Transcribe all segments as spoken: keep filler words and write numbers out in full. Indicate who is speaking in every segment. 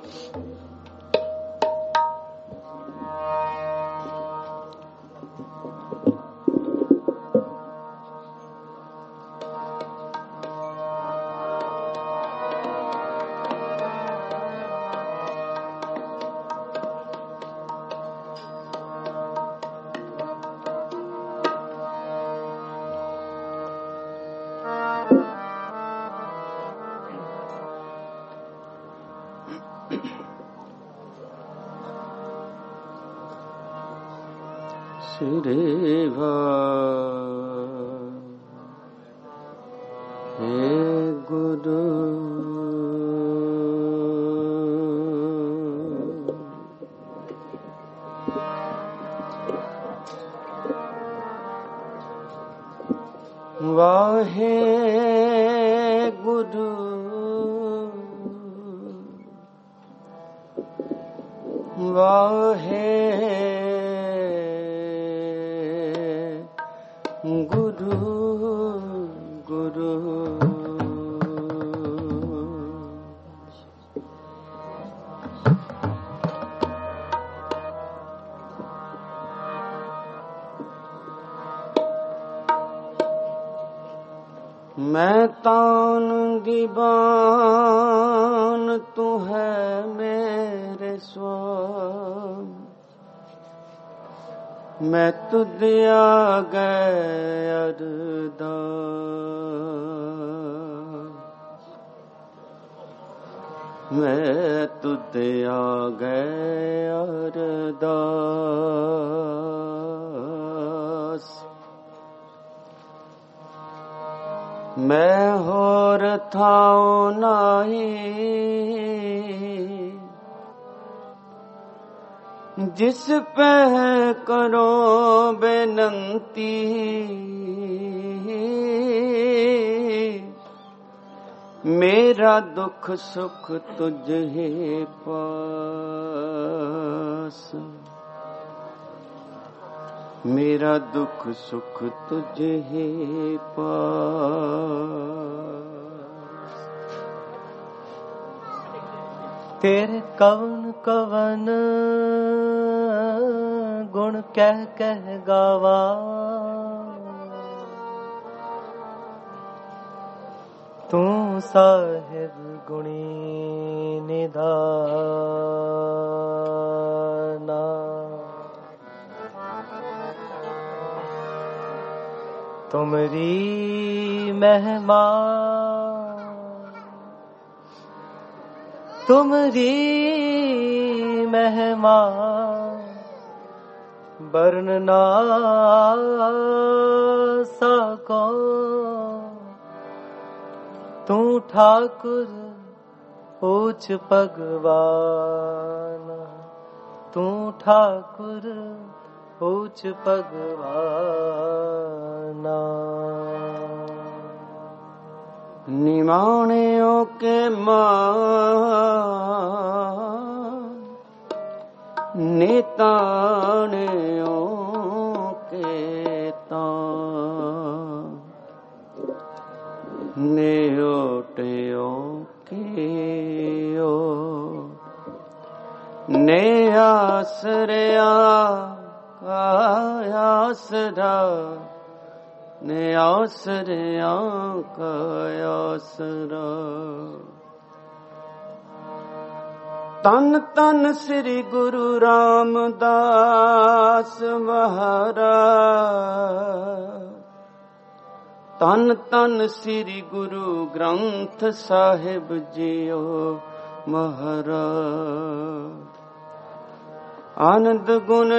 Speaker 1: श्रीवा हे गुरु वाहे गुरु वाहे गुरु गुरु मैं तान दीवान तू है मेरे स्वामी मैं तुझ आ गया अरदास मैं तुझ आ गया अरदास मैं होर थाओ नहीं जिस पे करो बेनंती मेरा दुख सुख तुझे पास मेरा दुख सुख तुझे पास
Speaker 2: तेरे कवन कवन गुण कह कह गावा तू साहिब गुणी निधाना तुमरी महिमा तुमरी महिमा वर्ण ना सको तू ठाकुर ऊंच भगवान तू ठाकुर ऊंच भगवाना
Speaker 1: निमाणियों के मान निताणियों के तान नेओटियों के ओ ने आसरिया आसरा ने आसरिया का आसरा तन तन श्री गुरु रामदास महाराज तन तन श्री गुरु ग्रंथ साहिब जियो महाराज आनंद गुण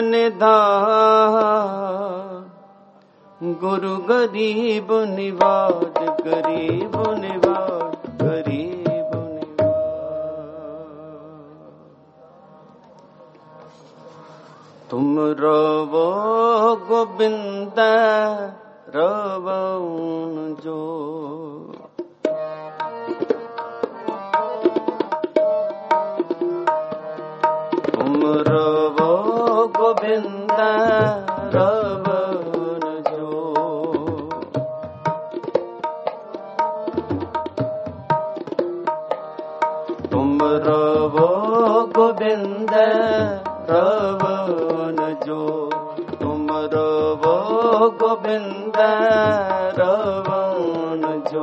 Speaker 1: निधान गुरु गरीब निवाज गरीब निवाज गरीब निवाज तुम रोवो गोविंद रोवन जो तुम रोवो गोविंद रोवन जो तुम रोवो गोविंद रवन जो तुम रवो गोविंद रवन जो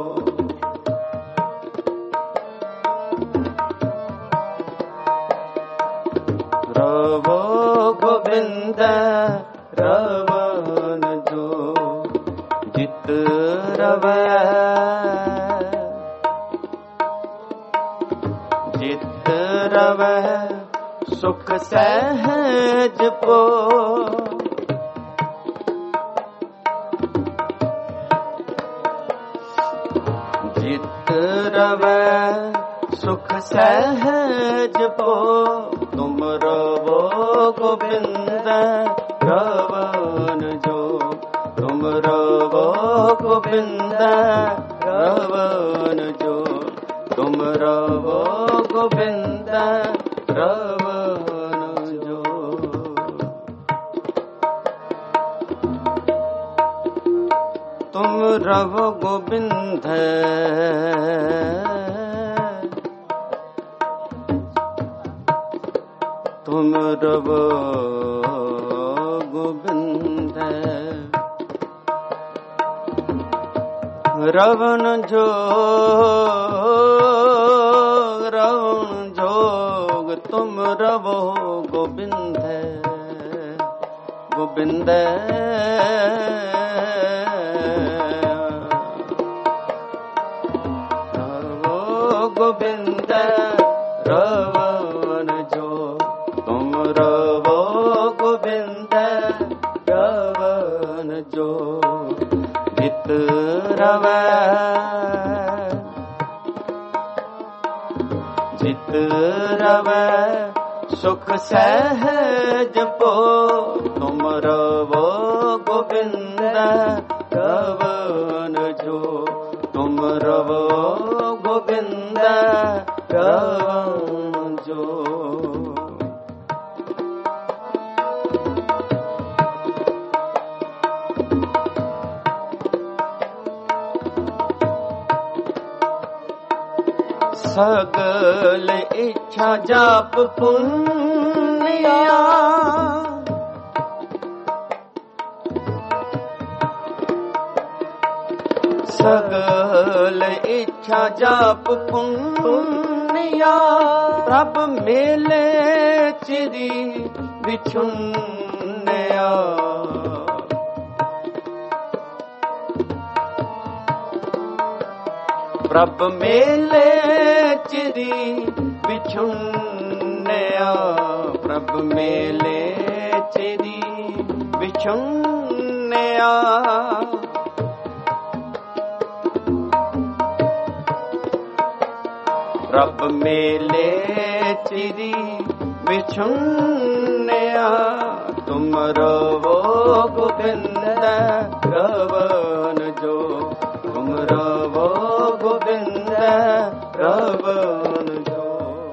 Speaker 1: रवो गोविंद रवन जो जित रवै जित रवै सुख सहज पो जित रवै सुख सहज पो तुम रवो गोविंद रवन जो तुम रवो गोविंद रवन जो तुम रवो गोविंद रवन जो तुम रवो गोविंद तुम रवो गोविंद रवन जो रवन जोग तुम रवो गोविंद गोविंद रवो गोविंद रवन जो तुम रवो गोविंद रवन जो जित रवै जित रवै सुख सहज पो तुम रवो गोविंद रवन जो तुम रवो गोविंद रवन जो सगल इच्छा जाप पुण्या सगल इच्छा जाप पुण्या प्रभ मेले चिरी बिछुन्या प्रभ मेले चिरी बिछुन्या प्रभ मेले चिरी बिछुन्या प्रभ मेले चिरी बिछुन्या तुम रवो गोविंद रवन जो तुम रवो गोविंद रवन जो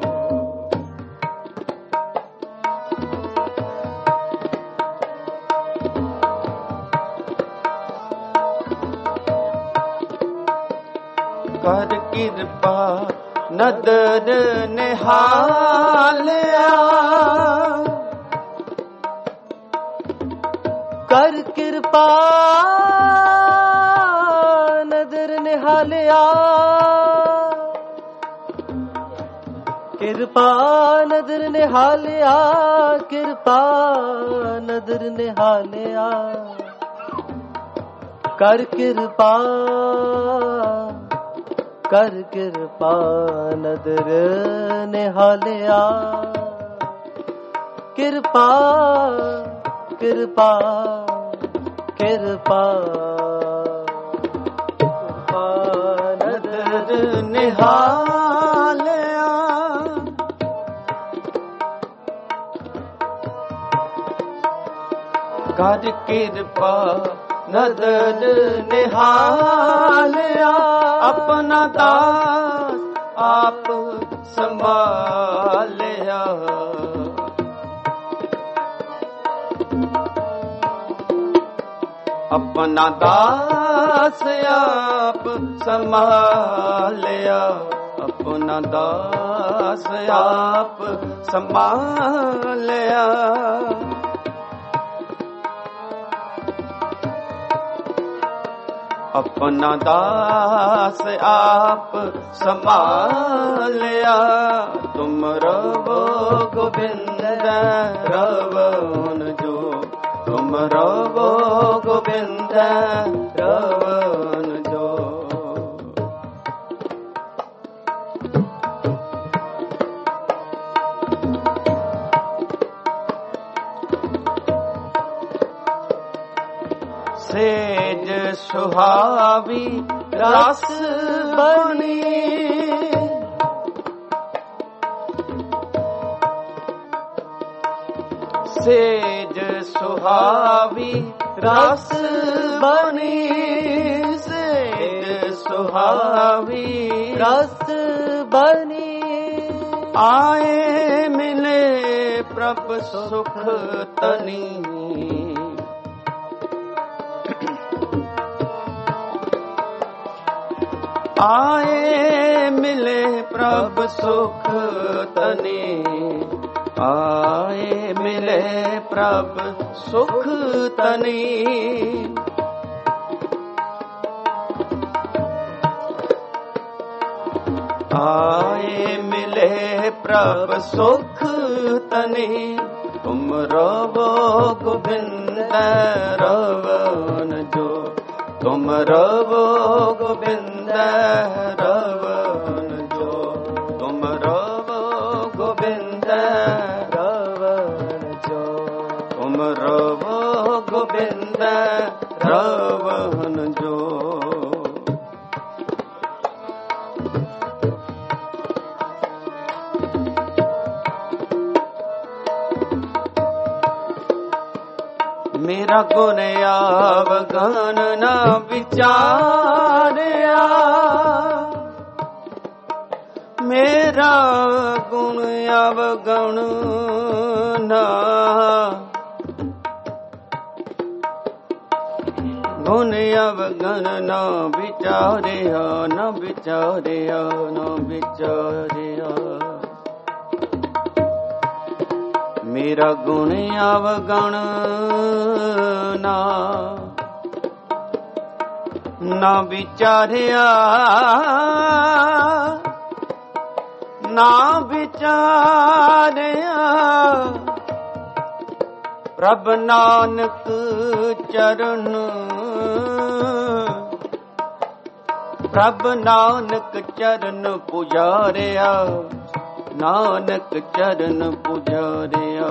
Speaker 1: कर कृपा नदर निहालिया
Speaker 2: कर कृपा नदर निहालिया कृपा नदर निहालिया कृपा नदर निहालिया कर कृपा कर कृपा नदर निहालिया कृपा कृपा कृपा कृपा नदर
Speaker 1: निहालिया कर कृपा नदर निहालिया अपना दास आप संभालिया अपना दास आप ਸੰਭਾਲਿਆ, ਆਪਣਾ ਦਾਸ ਆਪ ਸੰਭਾਲਿਆ। ਆਪਣਾ ਦਾਸ ਆਪ ਸੰਭਾਲਿਆ, ਤੁਮ ਰਵੋ ਗੋਬਿੰਦ ਰਵਨ ਜੋ, ਤੁਮ ਰਵੋ ਗੋਬਿੰਦ ਰਵਨ ਜੋ। ਸੇਜ ਸੁਹਾਵੀ ਰਸ ਬਣੀ, ਸੇਜ ਸੁਹਾਵੀ ਰਸ ਬਣੀ, ਸੇਜ ਸੁਹਾਵੀ
Speaker 2: ਰਸ ਬਣੀ।
Speaker 1: ਆਏ ਮਿਲੇ ਪ੍ਰਭ ਸੁਖ ਤਨੀ, ਆਏ ਮਿਲੇ ਪ੍ਰਭ ਸੁਖ ਤਨੀ, ਆਏ ਮਿਲੇ ਪ੍ਰਭ ਸੁਖ ਤਨੀ। ਆਏ ਮਿਲੇ ਪ੍ਰਭ ਸੁਖ ਤਨੀ, ਤੁਮ ਰਵੋ ਗੋਬਿੰਦ ਰਵਨ ਜੋ, ਤੁਮ ਰਵੋ ਗੋਬਿੰਦ ਰਵਨ ਜੋ, ਤੁਮ ਰਵੋ ਗੋਬਿੰਦ ਰਵਨ ਜੋ, ਤੁਮ ਰਵੋ ਗੋਬਿੰਦ ਰਵਨ ਜੋ। ਮੇਰਾ ਗੁਣ ਆਵਗਣ ਨਾ ਵਿਚਾਰਿਆ, ਮੇਰਾ ਗੁਣ ਆਵਗਣ ਨਾ, ਗੁਣ ਆਵਗਣ ਨਾ ਵਿਚਾਰਿਆ, ਨਾ ਵਿਚਾਰਿਆ, ਨਾ ਵਿਚਾਰਿਆ। ਮੇਰਾ ਗੁਣ ਆਵਗਣ ਨਾ, ਨਾ ਵਿਚਾਰਿਆ, ਨਾ ਵਿਚਾਰਿਆ। ਪ੍ਰਭ ਨਾਨਕ ਚਰਨ, ਪ੍ਰਭ ਨਾਨਕ ਚਰਨ ਪੁਜਾਰਿਆ, ਨਾਨਕ ਚਰਨ ਪੁਜਾਰਿਆ।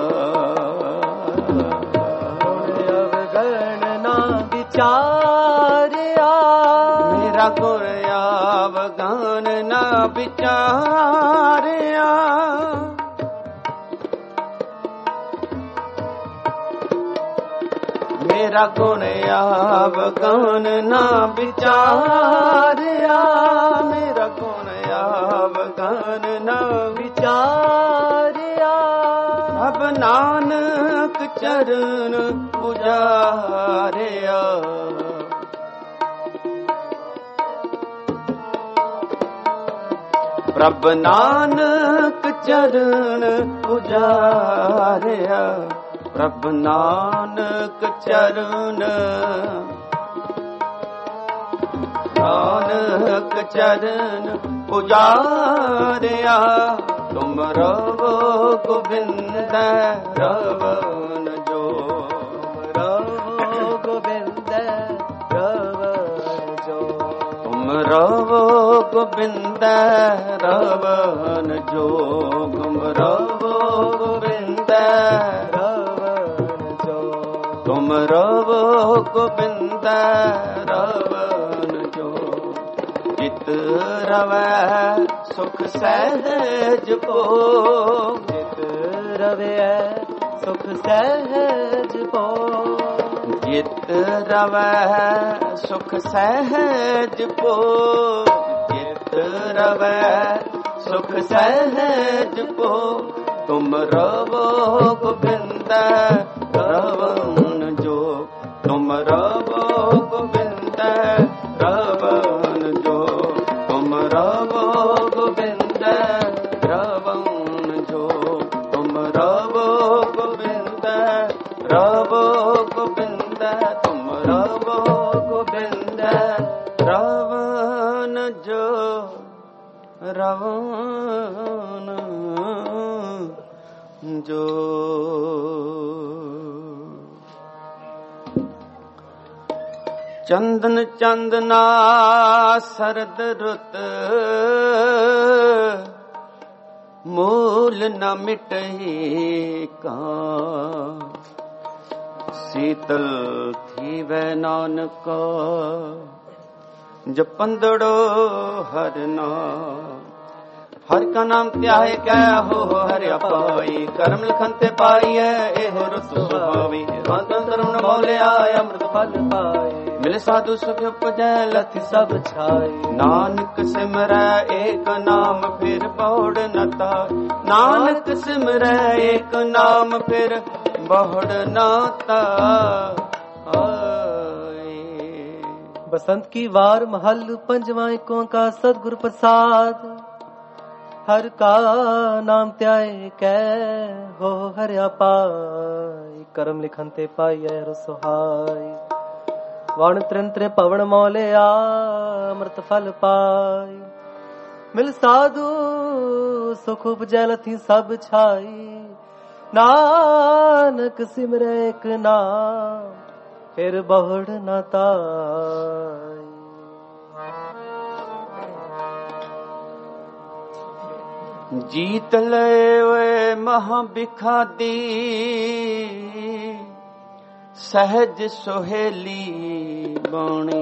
Speaker 2: ਅਵਗਣ ਨਾ ਵਿਚਾਰਿਆ,
Speaker 1: ਮੇਰਾ ਗੁਣ ਆਵਗਣ ਨਾ ਵਿਚਾਰਿਆ। ਮੇਰਾ ਗੁਣ ਆਵਗਣ ਨਾ ਵਿਚਾਰਿਆ, ਮੇਰਾ ਗੁਣ ਆਵਗਣ ਨਾ ਵਿਚਾਰਿਆ। ਅਬ ਨਾਨਕ ਚਰਨ ਪੁਜਾਰਿਆ, ਪ੍ਰਭ ਨਾਨਕ ਚਰਨ ਪੁਜਾਰਿਆ, ਪ੍ਰਭ ਨਾਨਕ ਚਰਨ, ਨਾਨਕ ਚਰਨ ਪੁਜਾਰਿਆ। ਤੁਮ ਰਵੋ ਗੋਬਿੰਦ ਰਵਨ ਜੋ,
Speaker 2: ਰਵੋ ਗੋਬਿੰਦ ਰਵਨ ਜੋ,
Speaker 1: ਤੁਮ ਰਵੋ ਗੋਬਿੰਦ ਰਵਨ ਜੋ, ਤੁਮ ਰਵੋ ਗੋਬਿੰਦ
Speaker 2: ਰਵਨ ਜੋ,
Speaker 1: ਤੁਮ ਰਵੋ ਗੋਬਿੰਦ ਰਵਨ ਜੋ। ਜਿਤ ਰਵੈ ਸੁਖ ਸਹਿਜ ਭੋਗ,
Speaker 2: ਜਿਤ ਰਵੈ ਸੁਖ ਸਹਿਜ ਭੋਗ,
Speaker 1: ਜਿਤ ਰਵੈ ਸੁਖ ਸਹਿਜ ਭੋਗ, ਜਿਤ ਰਵੈ ਸੁਖ ਸਹਿਜ ਭੋਗ। ਤੁਮ ਰਵੋ ਗੋਬਿੰਦ ਰਵਨ ਜੋ, ਤੁਮ ਰਵੋ ਗੋਬਿੰਦ ਰਵਨ ਜੋ। गोविंद रवन जो तुम रवो गोविंद रवो गोविंद तुम रवो गोविंद रवन जो रवन जो चंदन चंदना सरद रुत मूल न मिटही का शीतल थी वै नानक जपंदड़ो हर नाम हर का नाम त्याहे कै हो हरि अपाई कर्म लिखन ते पाई है एहो रुत सुभावी धर्म न मौलिया अमृत फल पाए मिल साधु सुख उपजै लथि सब छाए नानक सिमरै एक नाम फिर बहुड़ न ताय नानक सिमरै एक नाम फिर बहुड़ न ताय।
Speaker 2: बसंत की वार महल पंजवा को का सदगुरु प्रसाद हर का नाम त्याय कै हो हरिया पाई करम लिखन ते पाई हर सुहाई वण त्रिंत्रे पवन मौलिया अमृत फल पाई मिल साधु सुख उपजै लथि सब छाई नानक सिमरै एक नाम फिर बहुड़ न ताई।
Speaker 1: जीत ले वे महाबिखादी सहज सोहेली बाणी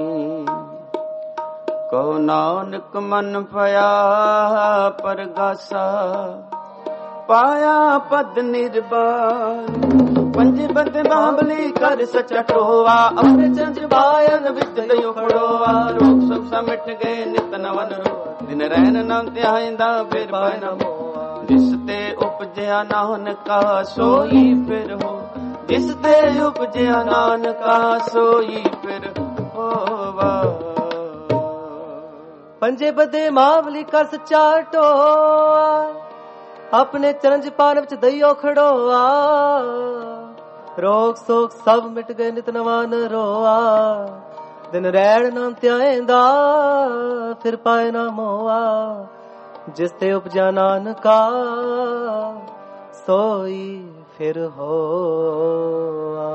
Speaker 1: को नानक मन पया परगासा पाया पद निर्बाण पंजे बद बाबली कर सचा टोवा अपने चंज बायन विच दयो खड़ोवा रोग सब समिट गए नित नवन रो दिन रहन नाम त्याइंदा फिर पाए न हो जिस ते उपजया नानका सोई फिर हो जिस ते उपजया नानका सोई फिर होवा।
Speaker 2: पंजे बदे मावली कर सचा टोवा अपने चरंज पान विच दइयो खड़ोआ रोग सोग सब मिट गए नित नवान रोआ दिन रैण नाम त्याएंदा फिर पाए ना मोआ जिस ते उपजा नानका सोई फिर होआ।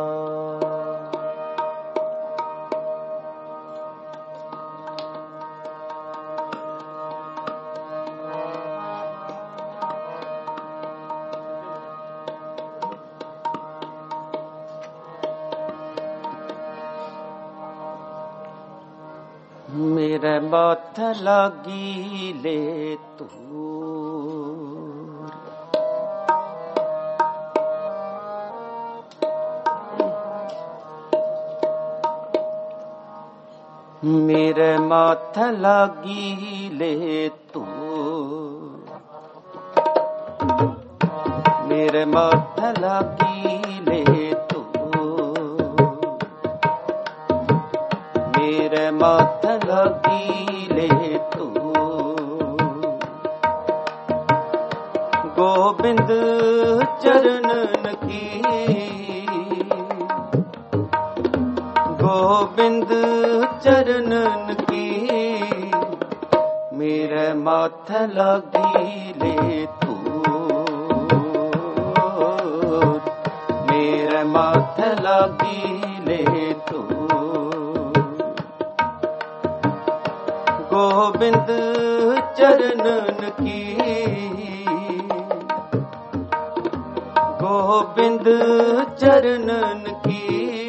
Speaker 1: मेरे माथ लागी ले तू मेरे माथ लागी ले तू मेरे माथ लागी ले तू मेरे माथ लागी ले तू गोबिंद चरणन की गोबिंद चरणन की मेरे माथ लागी ले तू मेरे माथ लागी ले तू गोबिंद चरणन की गोबिंद चरणन की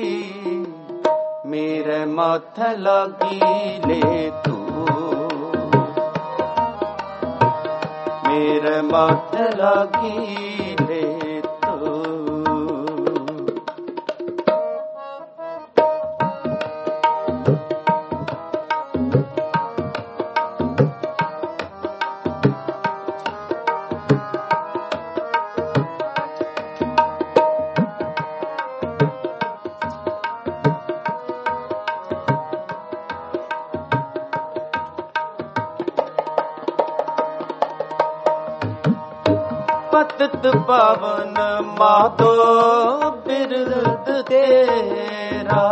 Speaker 1: मेरे माथ लागी ले तू मेरे माथ लागी ले तू। पतित पावन माधो बिरद तेरा।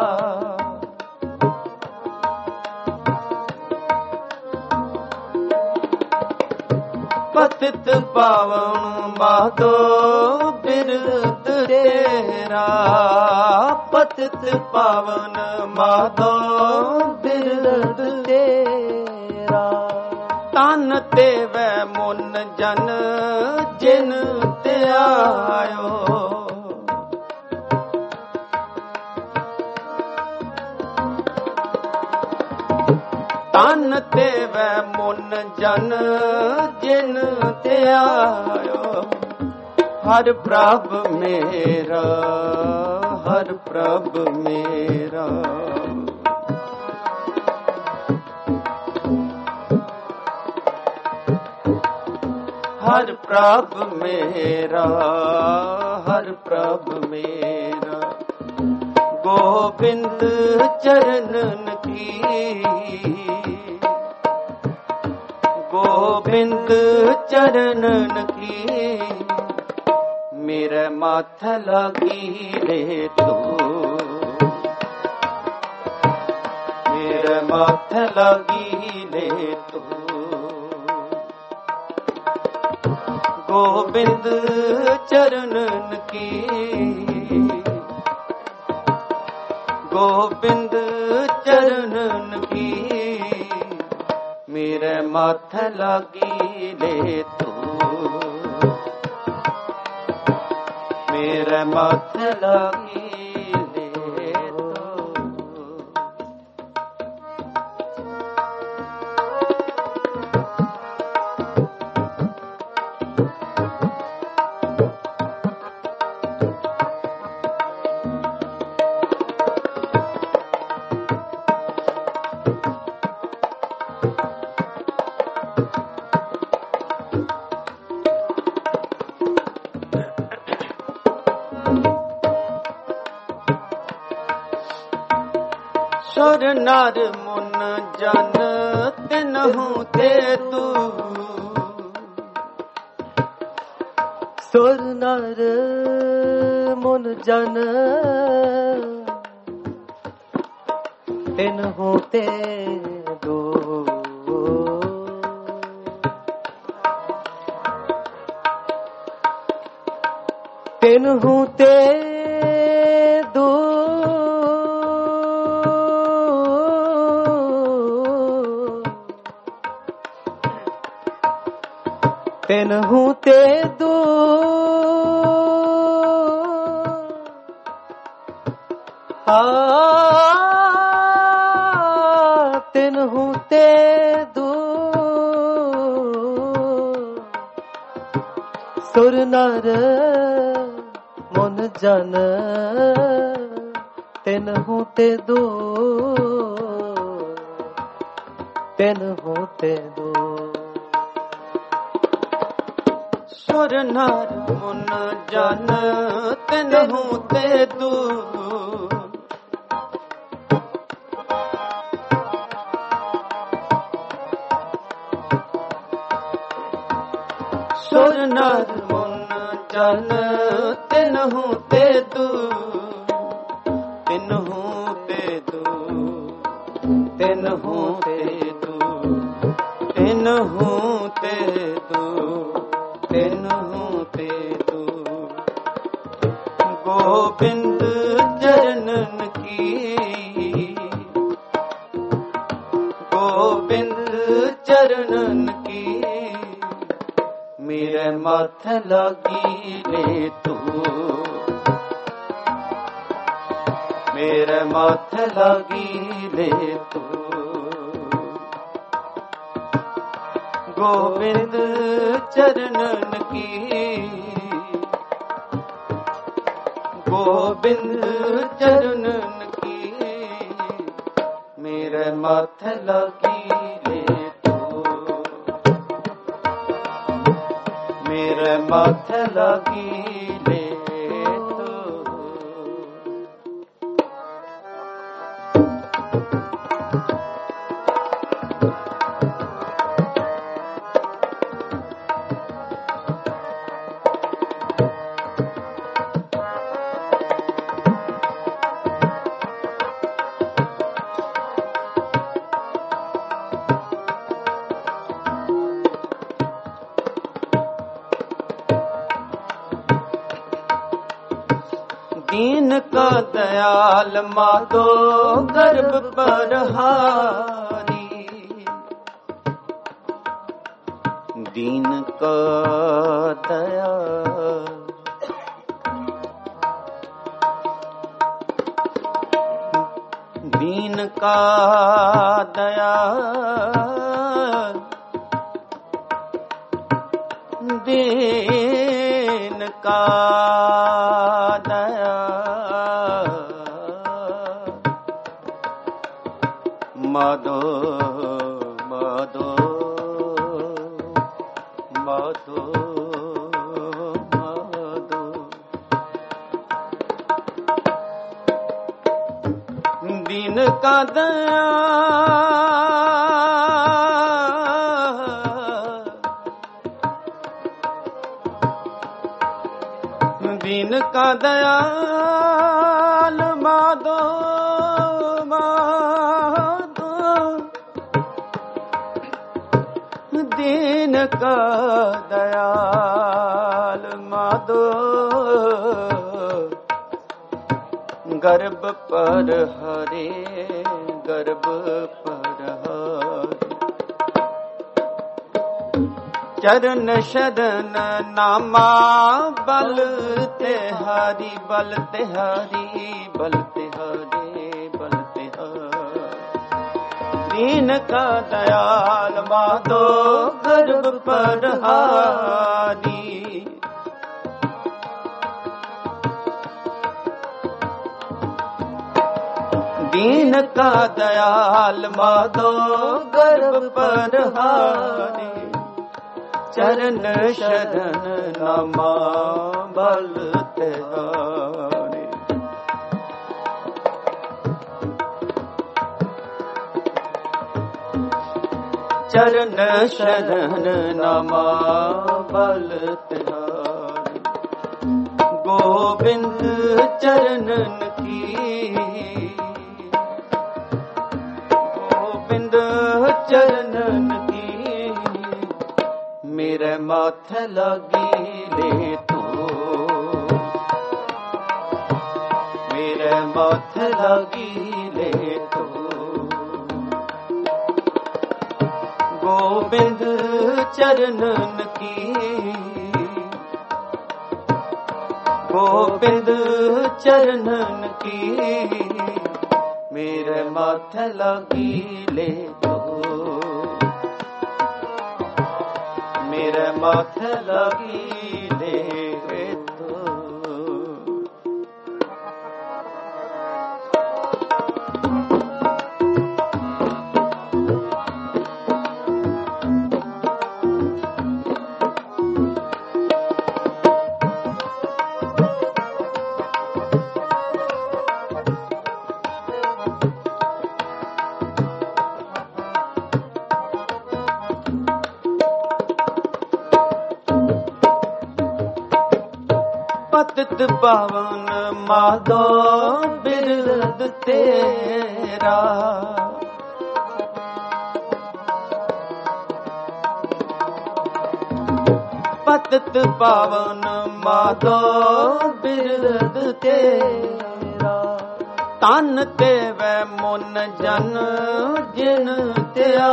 Speaker 1: पतित पावन माधो बिरद तेरा। पतित पावन माधो बिरद तेरा। तन तेवै मुन जन जिन ते आयो। तन तेवै मुन जन जिन ते आयो। हर प्रभ मेरा, हर प्रभ मेरा। हर प्रभ मेरा, हर प्रभ मेरा। गोविंद चरणन की, गोविंद चरणन की। मेरे माथे लगी रे तू, मेरे माथे लगी रे तू। गोविंद चरणन की, गोविंद चरणन की। मेरे माथे लगी ले तू, मेरे माथे लगी ले तू। सुर नर मुन जन तिन्हु ते तू।
Speaker 2: सुर नर मुन जन तिन्हु ते दो। तिन्हु ते दो। तिन्हु ते दो। हा तिन्हु ते दो। सुर नर मुन जन तिन्हु ते दो। तिन्हु ते दो।
Speaker 1: सुर नर मुन जन तिन्हु ते दो। सुर नर मुन जन तिन्हु ते दो। तिन्हु ते दो। तिन्हु ते दो। तिन्हु ते दो। तिन्हु ते दो। गोविंद चरणन की, गोविंद चरणन की। मेरे माथे लगी ले तू, मेरे माथे लगी ले तू। गोविंद चरणन की, गोविंद चरणन की। मेरे माथे लगी ले तू, मेरे माथे लगी ले तू। दीन का दयाल माधो गर्भ पर हारी, दीन का दयाल दीन का दयाल दीन का दयाल माधो माधो माधो माधो दीन का दयाल दीन का दयाल माधो माधो दीन का दयाल माधो गर्भ पर हरे गर्भ पर हरे चरण शरण नामा बल तेहारी बल तेहारी बल तेहारी बल तेहारी दीन का दयाल माधो गर्भ पर हारी दीन का दयाल माधो गर्भ पर हारी चरण शरण नमा बल तेहारी चरण शरण नमा बल तेहारी गोविंद चरणन की गोविंद चरणन की मेरे माथे लगी ले तू मेरे माथे लगी ले तू गोविंद चरणन की गोविंद चरणन की मेरे माथे लगी ले तू मेरे माथे लगी ले तू पतित पावन माधो बिरद तेरा पतित पावन माधो बिरद तेरा तन ते वै मुन जन जिन त्या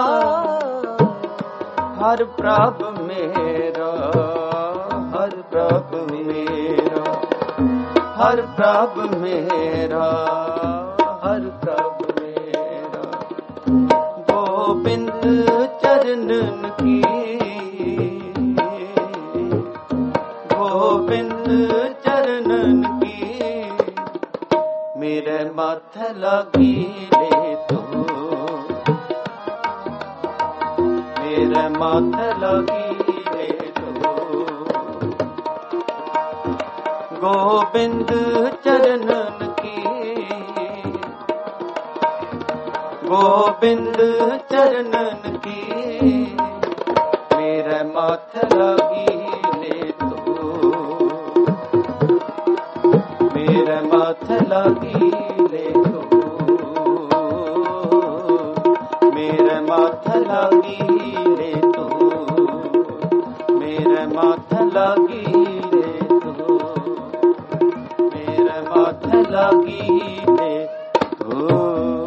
Speaker 1: हर प्रभ मेरा हर प्रभ मेरा हर प्रभ मेरा हर प्रभ मेरा गोविंद चरणन की गोविंद चरणन की मेरे माथे लगी ले तू मेरे माथे लगी ले तू गोविंद चरणन की गोविंद चरणन की मेरे माथे लगी ले तू मेरे माथे लगी ले तू मेरे माथे लगी ले तू मेरे माथे लगी ले तू मेरे माथे ਲਾਗੀ ਦੇ ਹੋ।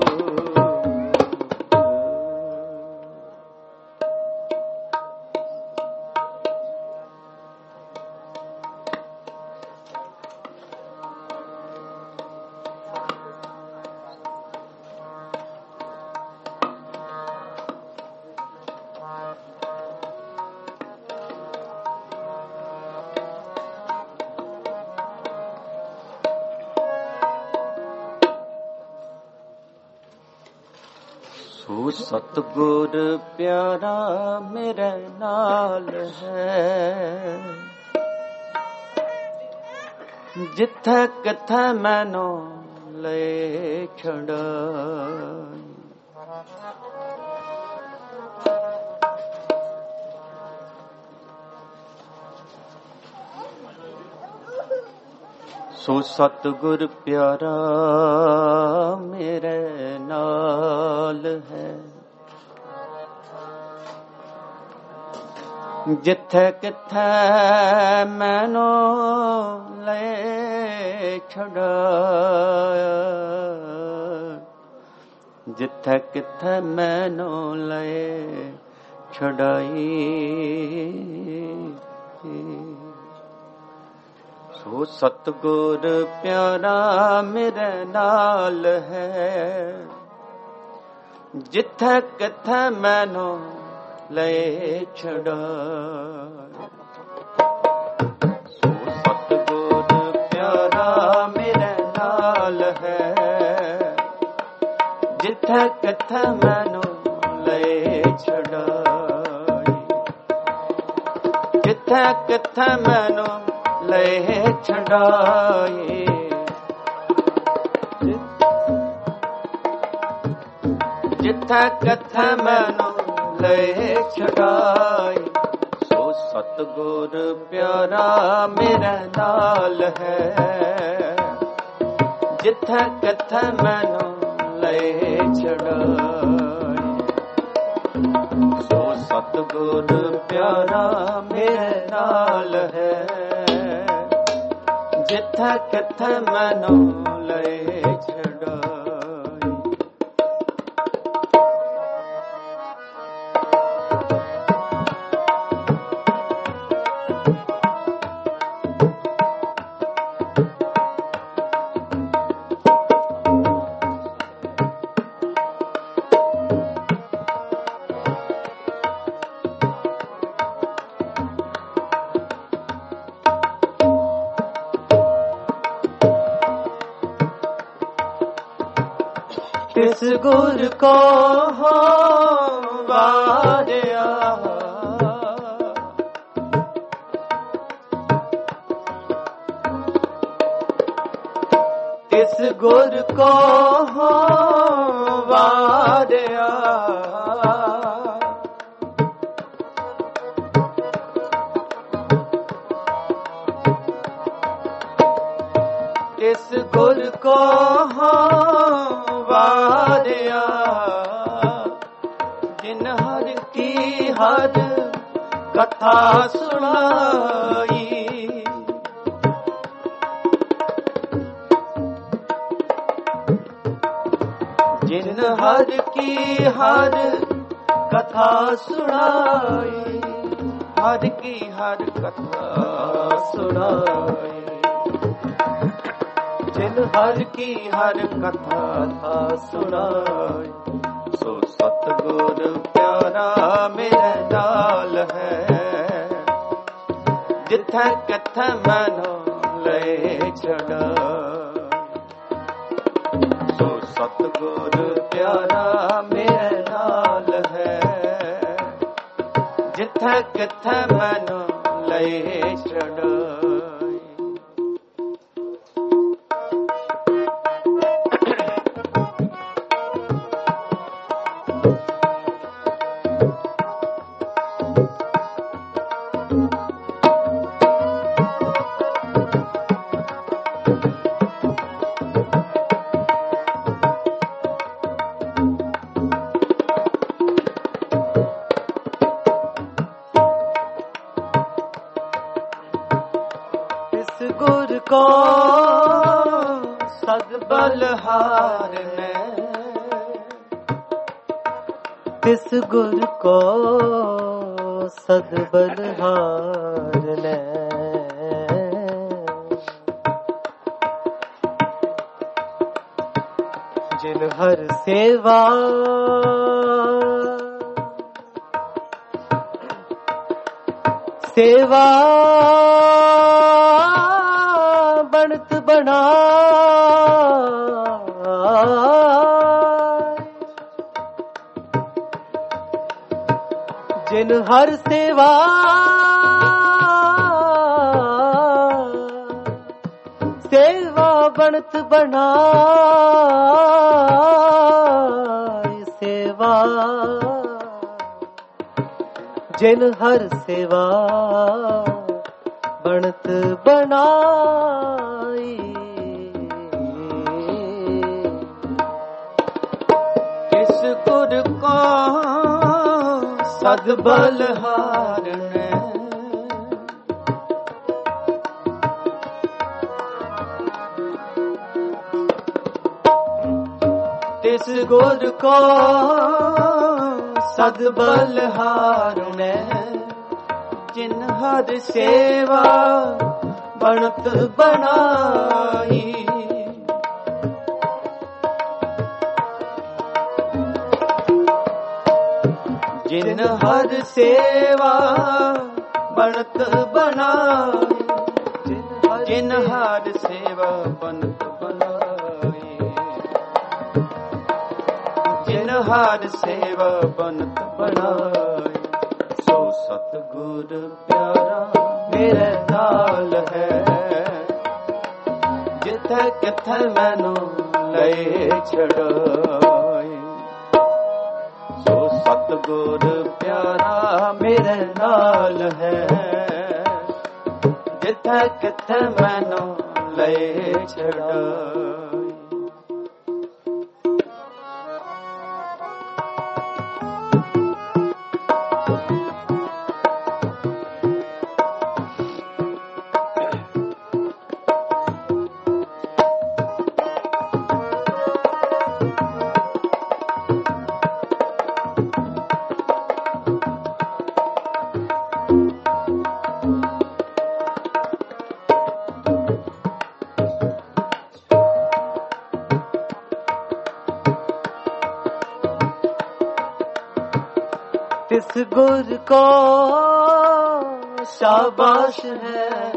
Speaker 1: ਸੋ ਸਤਿਗੁਰ ਪਿਆਰਾ ਮੇਰੇ ਨਾਲ ਹੈ, ਜਿੱਥੇ ਕਿਥੇ ਮੈਨੂੰ ਲੈ ਛੜਾਈ। ਸੋ ਸਤਿਗੁਰ ਪਿਆਰਾ ਮੇਰੇ ਨਾਲ ਹੈ, ਜਿੱਥੇ ਕਿਥੇ ਮੈਨੂੰ ਲੈ ਛੜਾਇਆ, ਜਿੱਥੇ ਕਿਥੇ ਮੈਨੂੰ ਲੈ ਛੜਾਈ। ਸੋ ਸਤਿਗੁਰ ਪਿਆਰਾ ਮੇਰੇ ਨਾਲ ਹੈ, ਜਿੱਥੇ ਕਿਥੇ ਮੈਨੂੰ ਲੈ ਛੜਾਏ। ਸੋ ਸਤਿਗੁਰ ਪਿਆਰਾ ਮੇਰੇ ਨਾਲ ਹੈ, ਜਿੱਥੇ ਕਿਥੇ ਮੈਨੂੰ ਲੈ ਛੜਾਏ, ਜਿੱਥੇ ਕਿਥੇ ਮੈਨੂੰ ਲੈ ਛੜਾਏ। ਜਿੱਥੇ ਕਿਥੇ ਮੈਨੂੰ ਲੈ ਛੜਾਏ। ਸੋ ਸਤਿਗੁਰ ਪਿਆਰਾ ਮੇਰੇ ਨਾਲ ਹੈ, ਜਿੱਥੇ ਕਿਥੇ ਮੈਨੂੰ ਲੈ ਛੜਾਏ। ਸੋ ਸਤਿਗੁਰ ਪਿਆਰਾ ਮੇਰੇ ਨਾਲ ਹੈ, ਜਿੱਥੇ ਕਿਥੇ ਮੈਨੂੰ ਲੈ ਛੜਾਏ। ਤਿਸ ਗੁਰ ਕੋ ਵਾਰਿਆ, ਤਿਸ ਗੁਰ ਕੋ ਵਾਰਿਆ, ਤਿਸ ਗੁਰ ਕੋ ਵਾਰਿਆ, ਜਿਨ ਹਰ ਕੀ ਹਰ ਕਥਾ ਸੁਣਾਈ। ਜਿਨ ਹਰ ਕੀ ਹਰ ਕਥਾ ਸੁਣਾਈ, ਹਰ ਕੀ ਹਰ ਕਥਾ ਸੁਣਾਈ। ਜਿਨ ਹਰ ਕੀ ਹਰ ਕਥਾ ਸੁਣਾਈ। ਸੋ ਸਤਿਗੁਰ ਪਿਆਰਾ ਮੇਰੇ ਨਾਲ ਹੈ, ਜਿੱਥੇ ਕਿਥੇ ਮੈਨੂੰ ਲੈ ਛੜਾਏ। ਸੋ ਸਤਿਗੁਰ ਪਿਆਰਾ ਮੇਰੇ ਨਾਲ ਹੈ, ਜਿੱਥੇ ਕਿਥੇ ਮੈਨੂੰ ਲੈ ਛੜਾਏ। ਸਦ ਬਲਹਾਰ ਨੇ
Speaker 2: ਤਿਸ ਗੁਰ ਕੋ ਸਦ ਬਲਹਾਰ ਨੇ ਜਿਨ ਹਰ ਸੇਵਾ ਸੇਵਾ ਬਣਤ ਬਣਾ ਜਿਨ ਹਰ ਸੇਵਾ ਸੇਵਾ ਬਣਤ ਬਣਾ ਸੇਵਾ ਜਿਨ ਹਰ ਸੇਵਾ ਬਣਤ ਬਣਾਈ
Speaker 1: ਇਸ ਗੁਰ ਕੋ ਸਦ ਬਲਹਾਰ ਨੇ ਤਿਸ ਗੁਰ ਕੋ ਸਦ ਬਲਹਾਰ ਨੇ ਜਿਨ ਹਰ ਸੇਵਾ ਬਣਤ ਬਣਾਈ ਜਿਨ ਹਰ ਸੇਵਾ ਬਣਤ ਬਣਾਈ ਜਿਨ ਹਰ ਸੇਵਾ ਬਣਤ ਬਣਾਈ ਜਿਨ ਹਰ ਸੇਵਾ ਬਣਤ ਬਣਾਈ ਸੋ ਸਤਿਗੁਰ ਪਿਆਰਾ ਮੇਰੇ ਨਾਲ ਹੈ ਜਿੱਥੇ ਕਿੱਥੇ ਮੈਨੂੰ ਲੈ ਛੜਾਏ ਸੋ ਸਤਿਗੁਰ ਪਿਆਰਾ ਮੇਰੇ ਨਾਲ ਹੈ ਜਿੱਥੇ ਕਿੱਥੇ ਮੈਨੂੰ ਲੈ ਛੜਾਏ
Speaker 2: तिस गुर को शाबाश है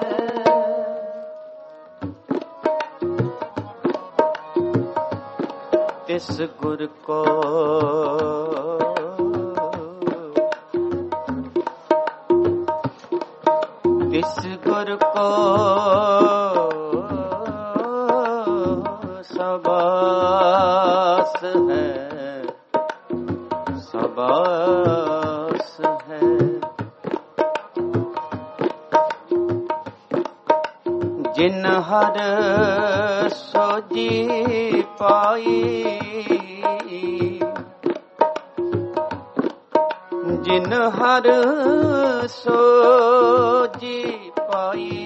Speaker 1: तिस गुर को तिस गुर को शाबाश है शाबाश है जिन हर सोजी पाई जिन हर सोजी पाई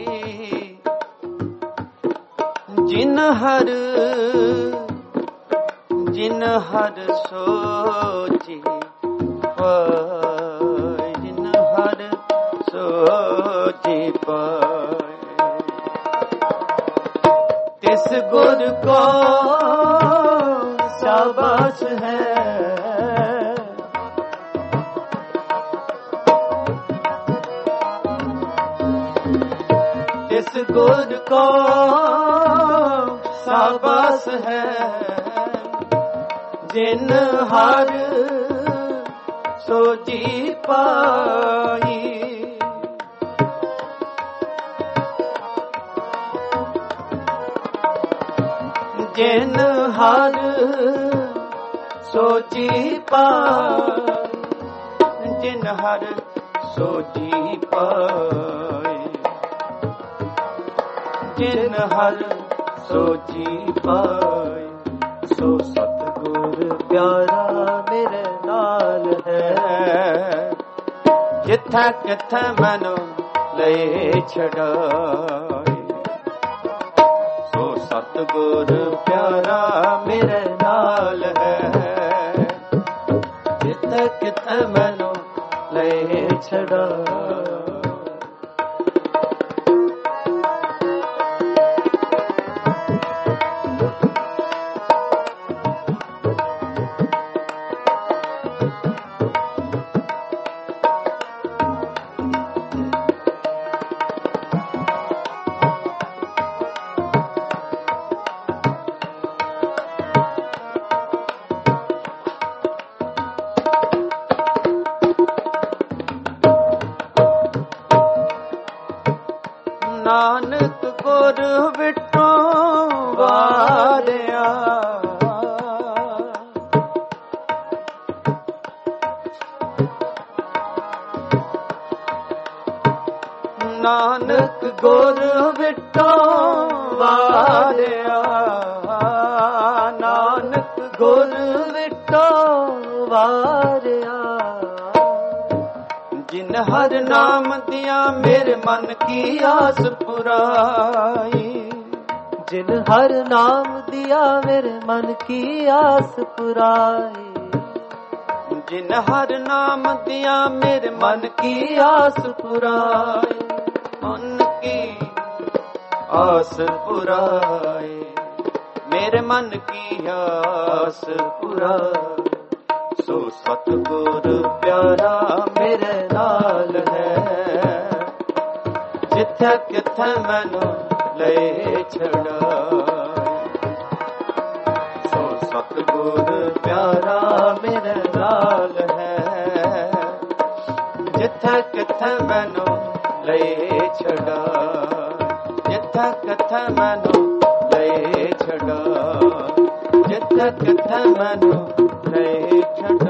Speaker 1: जिन हर जिन हर सोची पाई जिन हर सोची पाई तिस गुर को शाबाश है तिस गुर को शाबाश है जिन हर सोची पाई जिन हर सोची पाई जिन हर सोची पाई जिन हर सोची पाई सो सतगुर प्यारा मेरे नाल है जिथे किथे मैनू ले छड़ाए सो ਸਤਿਗੁਰ ਪਿਆਰਾ ਮੇਰੇ ਨਾਲ ਹੈ, ਜਿੱਥੇ ਕਿਥੇ ਮੈਨੂੰ ਲੈ ਛੜਾ। ਨਾਨਕ ਗੁਰ ਵਿਟੋਂ ਵਾਰਿਆ, ਨਾਨਕ ਗੁਰ ਵਿਟੋਂ ਵਾਰਿਆ, ਨਾਨਕ ਗੁਰ ਵਿਟੋਂ ਵਾਰਿਆ। ਜਿਨ ਹਰ ਨਾਮ ਦਿਆ ਮੇਰੇ ਮਨ ਕੀ ਆਸ ਪੁਰਾਈ,
Speaker 2: ਜਿਨ ਹਰ ਨਾਮ ਦਿਆ ਮੇਰੇ ਮਨ ਕੀ ਆਸ ਪੁਰਾਈ,
Speaker 1: ਜਿਨ ਹਰ ਨਾਮ ਦਿਆ ਮੇਰੇ ਮਨ ਕੀ ਆਸ ਪੁਰਾਈ, ਮਨ ਕੀ ਆਸ ਪੁਰਾਈ, ਮੇਰੇ ਮਨ ਕੀ ਆਸ ਪੁਰਾਈ। ਸੋ ਸਤਿਗੁਰ ਪਿਆਰਾ ਮੇਰੇ ਨਾਲ ਹੈ, ਜਿੱਥੇ ਕਿਥੇ ਮੈਨੂੰ ਲੈ ਛੜਾ। ਸੋ ਸਤਿਗੁਰ ਪਿਆਰਾ ਮੇਰੇ ਨਾਲ ਹੈ, ਜਿੱਥੇ ਕਿਥੇ ਮੈਨੂੰ ਲੈ ਛੜਾ, ਜਿੱਥੇ ਕਿਥੇ ਮੈਨੂੰ ਲੈ ਛੜਾ, ਜਿੱਥੇ ਕਿਥੇ ਮੈਨੂੰ ਲੈ ਛੜਾ।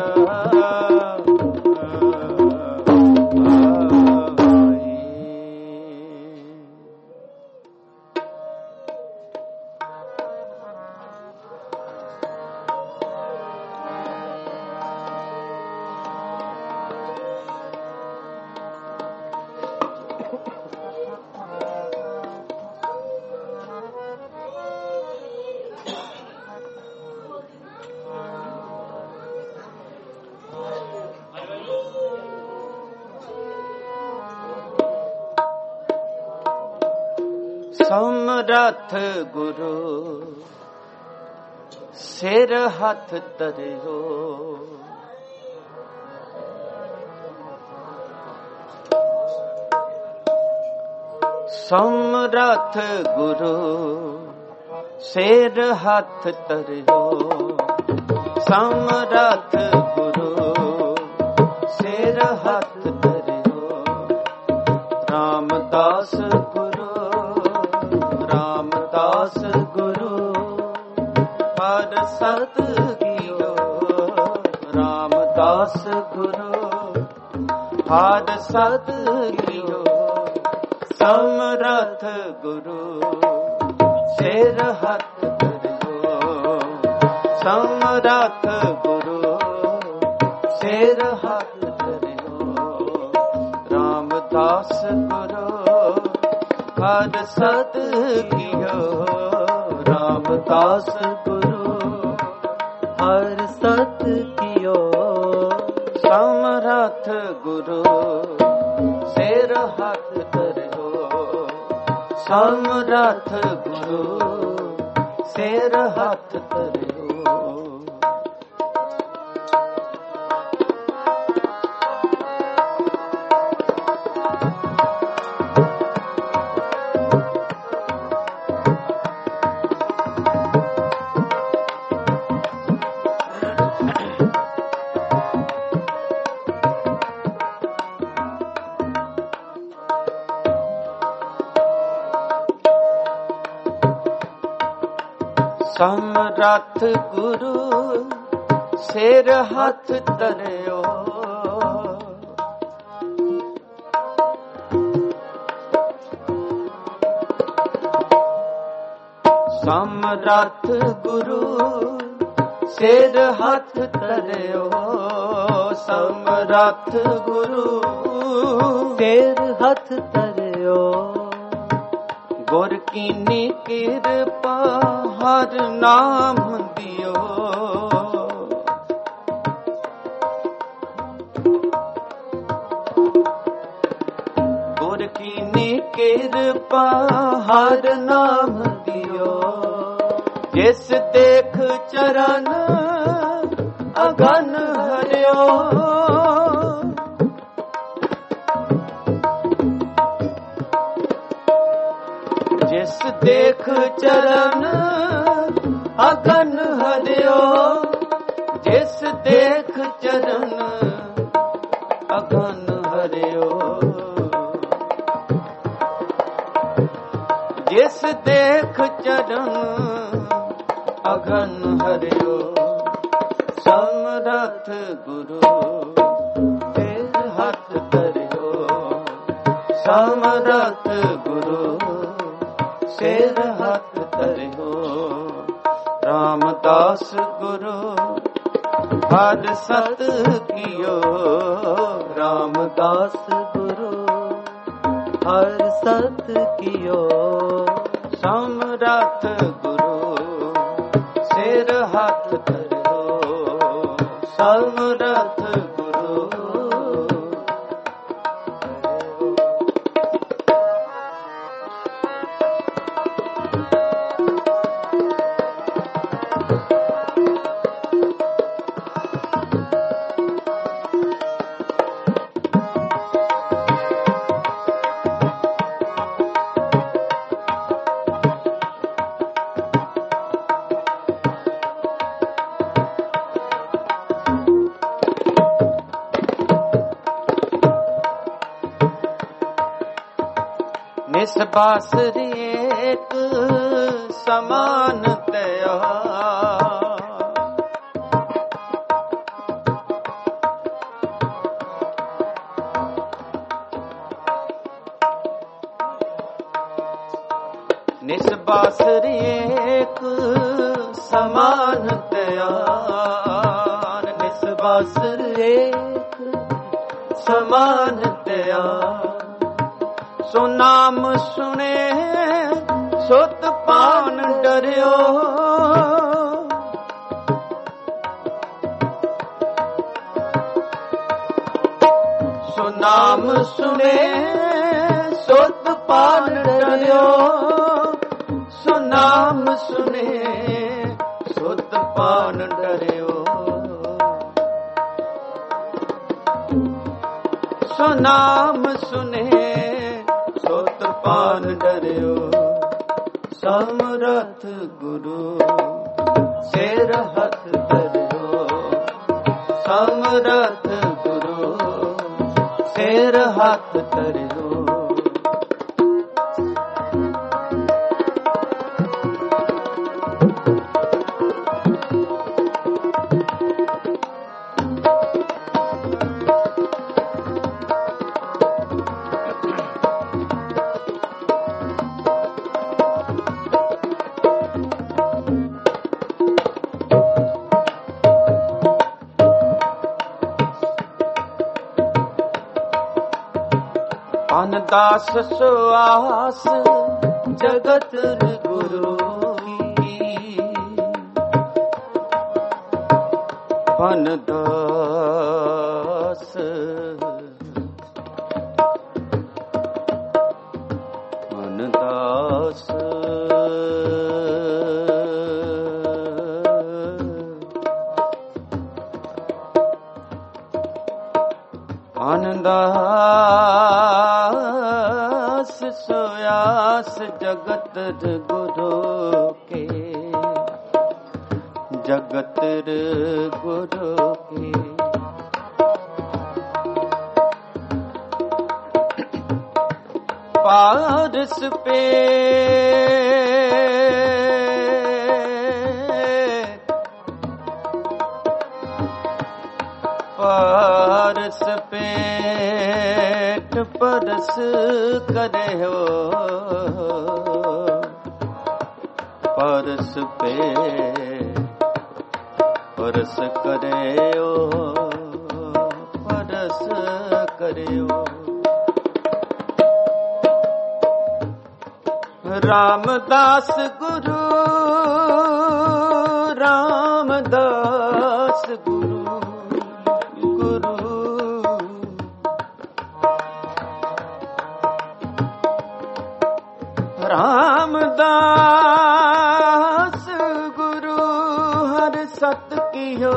Speaker 1: ਸਮਰੱਥ ਗੁਰੂ ਸਿਰ ਹੱਥ ਧਰਿਓ, ਸਮਰੱਥ ਗੁਰੂ ਸਿਰ ਹੱਥ ਧਰਿਓ, ਸਮਰੱਥ ਗੁਰੂ ਸਿਰ ਹੱਥ ਧਰਿਓ। ਰਾਮਦਾਸ ਰਾਮਦਾਸ ਗੁਰੂ ਹਰ ਸਤ ਕੀਓ, ਰਾਮਦਾਸ ਗੁਰੂ ਹਰ ਸਤ ਕੀਓ। ਸਮਰੱਥ ਗੁਰੂ ਸਿਰ ਹੱਥ ਧਰਿਓ, ਸਮਰੱਥ ਗੁਰੂ ਸਿਰ ਹੱਥ ਧਰਿਓ। ਰਾਮਦਾਸ ਗੁਰੂ ਹਰ ਸਤ ਕੀਓ, ਰਾਮਦਾਸ ਗੁਰੂ
Speaker 2: ਹਰ ਸਤ ਕੀਓ।
Speaker 1: ਸਮਰੱਥ ਗੁਰੂ ਸਿਰ ਹੱਥ ਧਰਿਓ, ਸਮਰੱਥ ਗੁਰੂ ਸਿਰ ਹੱਥ ਧਰਿਓ। ਸਮਰੱਥ ਗੁਰੂ ਸਿਰ ਹੱਥ ਧਰਿਓ, ਸਮਰੱਥ ਗੁਰੂ ਸਿਰ ਹੱਥ ਧਰਿਓ, ਸਮਰੱਥ ਗੁਰੂ
Speaker 2: ਸਿਰ ਹੱਥ ਧਰਿਓ।
Speaker 1: गुर कीनी कृपा हर नाम दियो, गुर कीनी कृपा हर नाम दियो। जिस देख चरण अगन हरियो, जिस देख चरण अगन हरियो, जिस देख चरण अगन हरियो, जिस देख चरण अगन हरियो। समरथ गुरु तेर हाथ धरियो, समरथ गुरु सिर हाथ धरियो। रामदास गुरु हर सत कियो,
Speaker 2: रामदास गुरु हर सत कियो।
Speaker 1: समरथ गुरु सिर हाथ धरियो, समरथ गुरु। निस बासरी एक समान तया, निस बासरी एक समान तया, निस बासरी एक समान तया। सो नाम सुने सुत पान डरियो, सो नाम सुने सुत पान डरियो, सो नाम सुने सुत पान डरियो, सो नाम सुने सुत पान डरियो। समरथ गुरु सिर हाथ धरियो, समरथ गुरु सिर हाथ धरियो। दास सुआस जगत गुरु की, पन दास पन दास पन दास सोयास जगत गुरु के, जगत गुरु के। पारस पे पारस पेट परस करे हो, परस पे परस करे हो, परस करे हो। रामदास गुरु रामदास गुरु गुरु रामदास गुरु हर सत कियो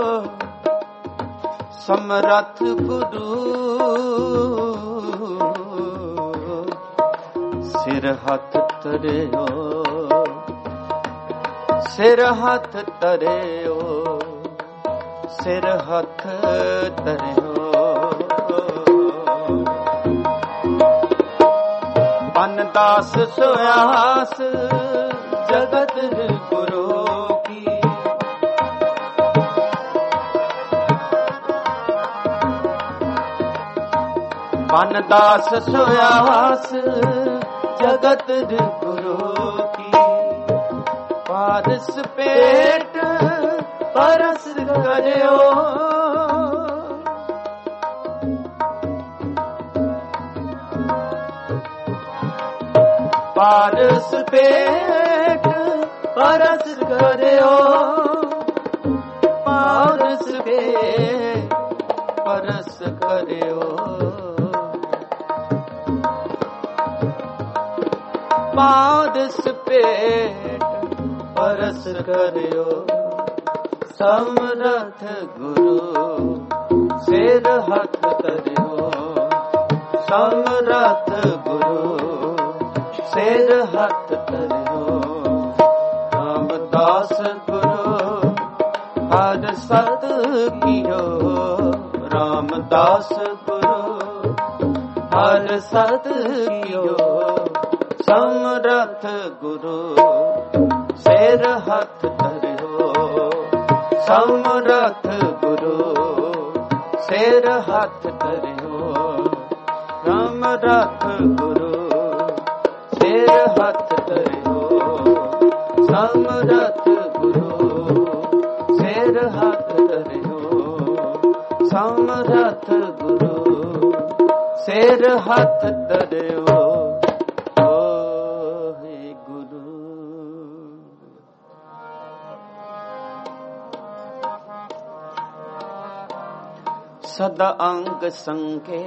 Speaker 1: समरथ गुरु सिर हथ तरियो सिर हथ तरियो सिर हथ तरियो बनदास सोयास जगत गुरु की बनदास सोयास जगत गुरु की पारस पेट परस करियो पारस पेट परस करियो पारस पेट परस करियो पारस पेट परस करियो समरथ गुरु सिर हथ तरियो समरथ गुरु सिर हथ तरियो रामदास गुरु हर सत कियो रामदास गुरु हर सत कियो समरथ गुरु सिर हथ तरियो समरथ गुरु सिर हथ तरियो समरथ गुरु सिर हथ तरियो समरथ गुरु सिर हथ तरियो समरथ गुरु सिर हथ तरियो सदा अंग संगे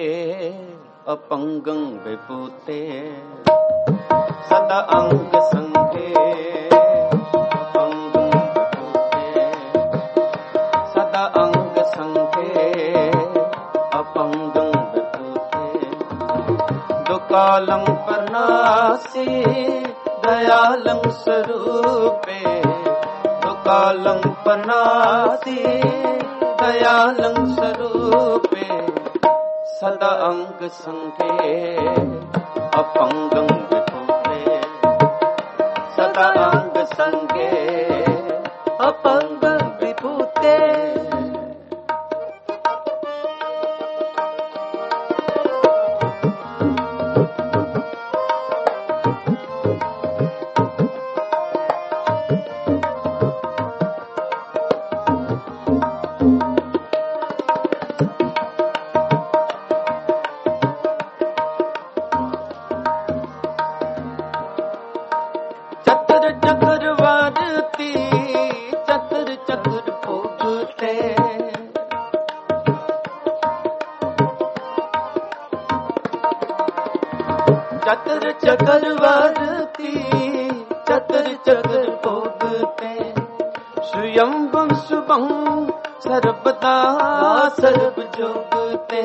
Speaker 1: अपंगं विभूते सदा अंग संगे अपंगं विभूते सदा अंग संगे अपंगं विभूते दुकालं परनासी दयालं स्वरूपे दुकालं परनासी दयालं स्वरूपे सदा अंग संगे अपंगं विभूते सदा अंग संगे अपंगं विभूते चतर चकर वारती चतर चकर भोगते स्वयंभं शुभं सर्वदा सर्व जोगते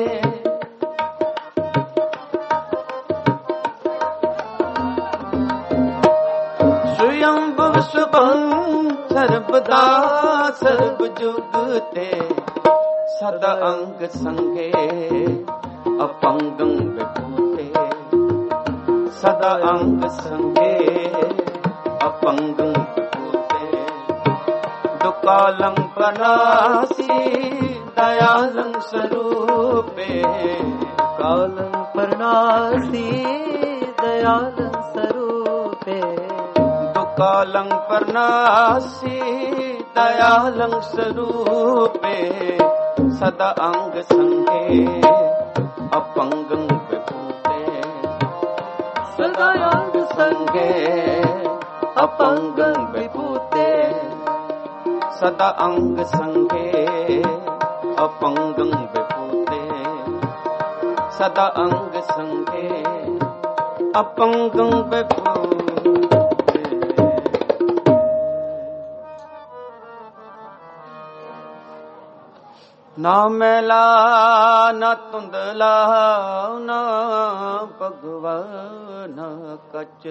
Speaker 1: स्वयंभं शुभं सर्वदा सर्व जोगते सदा अंग संगे अपंगं विभूते सदा अंग संगे अपंगं विभूते दुकालं परनासी दयालं स्वरूपे कालं परनासी दयालं स्वरूपे दुकालं परनासी दयालं स्वरूपे सदा अंग संगे अपंगं विभूते सदा अंग संगे ਸੰਗੇ ਅਪੰਗ ਵਿਭੂਤੇ ਸਦਾ ਅੰਗ ਸੰਗੇ ਅਪੰਗੰ ਵਿਭੂਤੇ ਸਦਾ ਅੰਗ ਸੰਗੇ ਅਪੰਗੰ ਵਿਭੂਤੇ। ਨਾ ਮੈਲਾ ਨਾ ਧੁੰਦਲਾ ਨਾ ਭਗਵਾਨ ਕਚ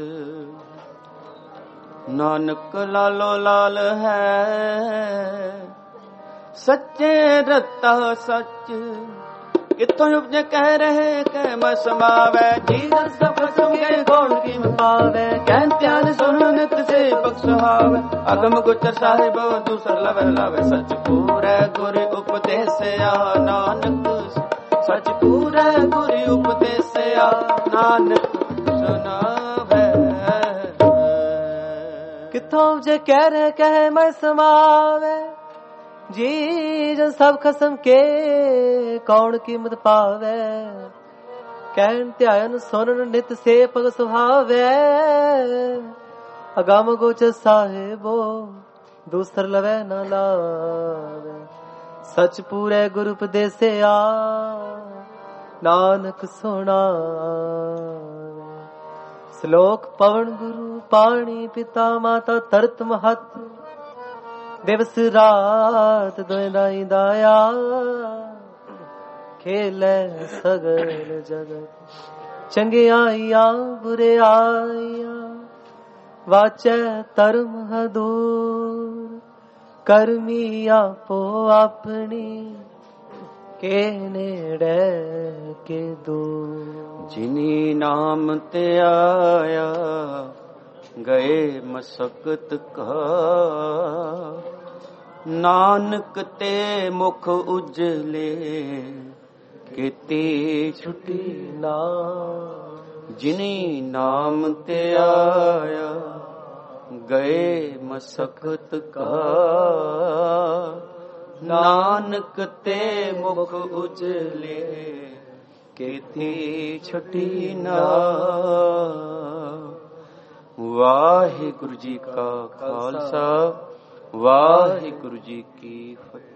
Speaker 1: ਨਾਨਕ ਲਾਲੋ ਲਾਲ ਹੈ ਸੱਚੇ ਰਤਾ ਸੱਚ। ਕਿਥੋਂ ਉਪਜੇ ਕਹਿ ਰਹੇ ਕਹਿ ਮ ਸਮਾਵੈ ਜੀਵਨ ਸਭ ਸੰਗੇ ਗੌਣ ਕੀ ਪਾਵੈ। ਕਹਿ ਧਿਆਨ ਸੁਣ ਨਿਤ ਸੇ ਬਖਸ਼ਹਾਵੈ ਅਗਮ ਗੁਚਰ ਸਾਹਿਬ ਦੂਸਰ ਲਵੈ ਲਾਵੈ। ਸਚ ਪੂਰੈ ਗੁਰ ਉਪਦੇਸਿਆ ਨਾਨਕ ਸਚ ਪੂਰੈ ਗੁਰ ਉਪਦੇਸਿਆ ਨਾਨਕ ਸੁਨਾਵੈ।
Speaker 2: ਕਿਥੋਂ ਜੇ ਕਹਿ ਰਹੇ ਕਹਿ ਮੈਂ ਸਮਾਵੈ ਜੀ ਜਨ ਸਭ ਖਸਮ ਕੇ ਕੌਣ ਕੀਮਤ ਪਾਵੈ। ਕਹਿਣ ਧਿਆਨ ਸੁਣਨ ਨਿਤ ਸੇ ਪਗ ਸੁਹਾਵੈ ਅਗਮ ਗੋਚਰ ਸਾਹਿਬੋ ਦੂਸਰ ਲਵੈ ਨਾ ਲਾਵੈ। ਸਚ ਪੂਰੇ ਗੁਰ ਉਪਦੇਸਿਆ ਨਾਨਕ ਸੁਣਾਵੈ। ਸ਼ਲੋਕ ਪਵਨ ਗੁਰੂ ਪਾਣੀ ਪਿਤਾ ਮਾਤਾ ਤਰਤ ਮਹਤ ਦਿਵਸ ਰਾਤ ਦੋਇ ਦਾਈ ਦਾਇਆ ਖੇਲੇ ਸਗਲ ਜਗਤ। ਚੰਗਿਆਈਆਂ ਬੁਰਿਆਈਆਂ ਵਾਚੈ ਧਰਮ ਹਦੂਰ ਕਰਮੀ ਆਪੋ ਆਪਣੀ ਕੇ ਨੇੜੇ ਕੇ ਦੂਰ।
Speaker 1: ਜਿਨੀ ਨਾਮ ਤੇ ਆਇਆ ਗਏ ਮਸਕਤ ਕਾ ਨਾਨਕ ਤੇ ਮੁਖ ਉਜਲੇ ਕੀਤੀ ਛੁਟੀ ਨਾ। ਜਿਨੀ ਨਾਮ ਤੇ ਆਇਆ ਗਏ ਮਸਕਤ ਕਾ ਨਾਨਕ ਤੇ ਮੁਖ ਉਜਲੇ ਕੀਤੀ ਛੁਟੀ ਨਾ। ਵਾਹਿਗੁਰੂ ਜੀ ਕਾ ਖਾਲਸਾ ਵਾਹਿਗੁਰੂ ਜੀ ਕੀ ਫਤਿਹ।